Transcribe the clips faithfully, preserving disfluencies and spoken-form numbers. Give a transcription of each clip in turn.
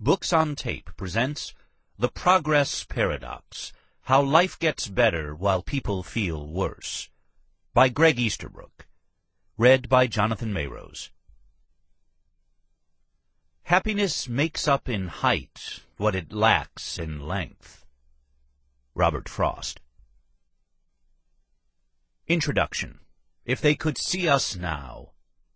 Books on Tape presents The Progress Paradox, How Life Gets Better While People Feel Worse, by Greg Easterbrook. Read by Jonathan Mayrose. Happiness makes up in height what it lacks in length. Robert Frost. Introduction. If they could see us now.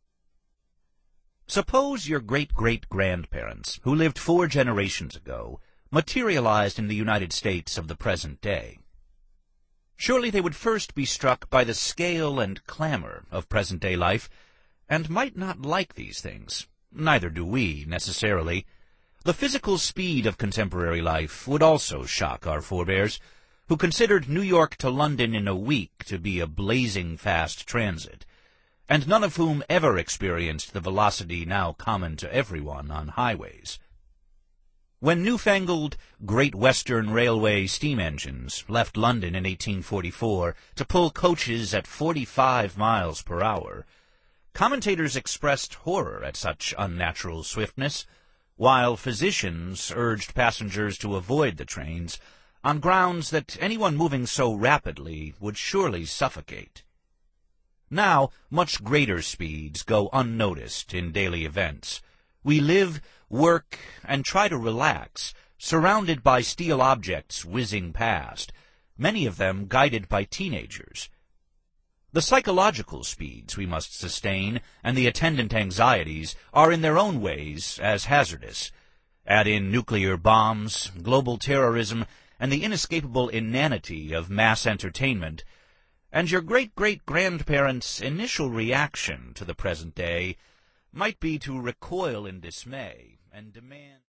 Suppose your great-great-grandparents, who lived four generations ago, materialized in the United States of the present day. Surely they would first be struck by the scale and clamor of present-day life, and might not like these things. Neither do we, necessarily. The physical speed of contemporary life would also shock our forebears, who considered New York to London in a week to be a blazing fast transit, and none of whom ever experienced the velocity now common to everyone on highways. When newfangled Great Western Railway steam engines left London in eighteen forty-four to pull coaches at forty-five miles per hour, commentators expressed horror at such unnatural swiftness, while physicians urged passengers to avoid the trains on grounds that anyone moving so rapidly would surely suffocate. Now, much greater speeds go unnoticed in daily events. We live, work, and try to relax, surrounded by steel objects whizzing past, many of them guided by teenagers. The psychological speeds we must sustain and the attendant anxieties are in their own ways as hazardous. Add in nuclear bombs, global terrorism, and the inescapable inanity of mass entertainment, and your great-great-grandparents' initial reaction to the present day might be to recoil in dismay and demand